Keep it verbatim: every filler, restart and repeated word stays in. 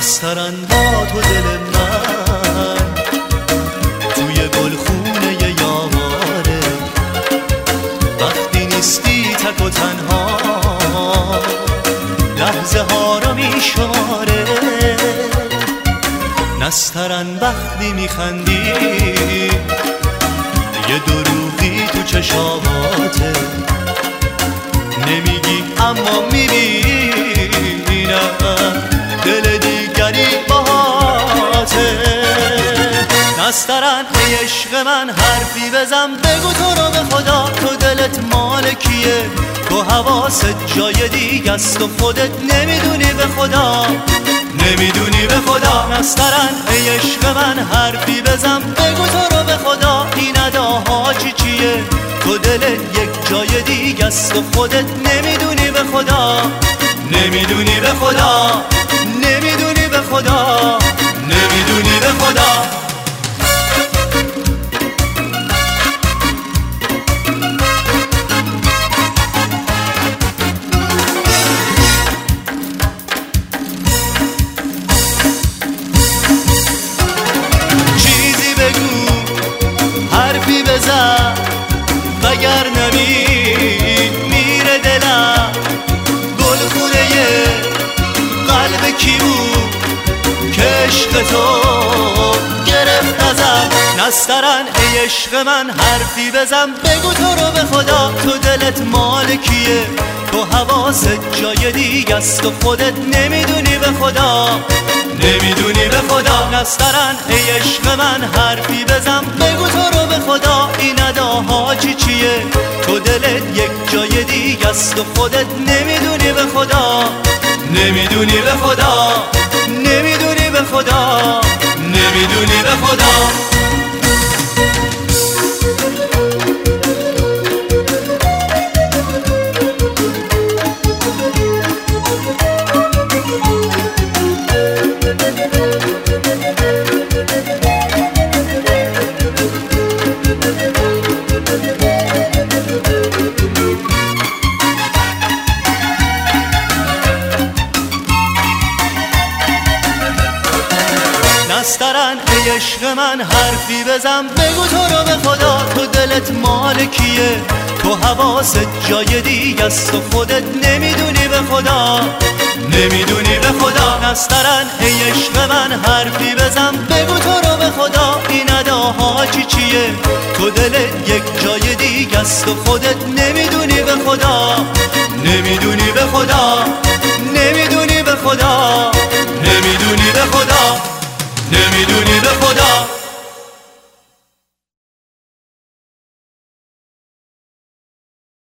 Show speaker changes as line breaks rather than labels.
نسترن با تو دل من توی گلخونه یاره، وقتی نیستی تک و تنها لحظه ها رو میشماره. نسترن وقتی میخندی یه دروغی تو چشاماته، نمیگی اما میبینم دل دیگری باهاته. نسترن ای عشق من حرفی بزن، بگو تو رو به خدا تو دلت مال کیه، تو حواست جای دیگه است و خودت نمیدونی به خدا، نمیدونی به خدا. نسترن ای عشق من حرفی بزن، بگو تو رو به خدا این اداها چی چیه، تو دلت یک جای دیگه است و خودت نمیدونی به خدا، نمیدونی به خدا، نمیدونی به خدا، نمیدونی به خدا. وگر نمید میره دلم، گلخونه قلب کی بود که عشق تو گرفت ازم. نسترن ای عشق من حرفی بزن، بگو تو رو به خدا تو دلت مال کیه، تو حواست جای دیگه است و خودت نمیدونی به خدا، نمیدونی به خدا. نسترن ای عشق من حرفی بزن، بگو تو رو به خدا این اداها چی چیه، تو دلت یک جای دیگه است و خودت نمیدونی به خدا، نمیدونی به خدا، نمیدونی به خدا، نمیدونی به خدا. نسترن ای عشق من حرفی بزن، بگو تو رو به خدا تو دلت مال کیه، تو حواست جای دیگه است و خودت نمیدونی به خدا، نمیدونی به خدا. نسترن ای عشق من حرفی بزن، بگو تو رو به خدا این اداها چی چیه، تو دلت یک جای دیگه است و خودت نمیدونی به خدا، نمیدونی به خدا،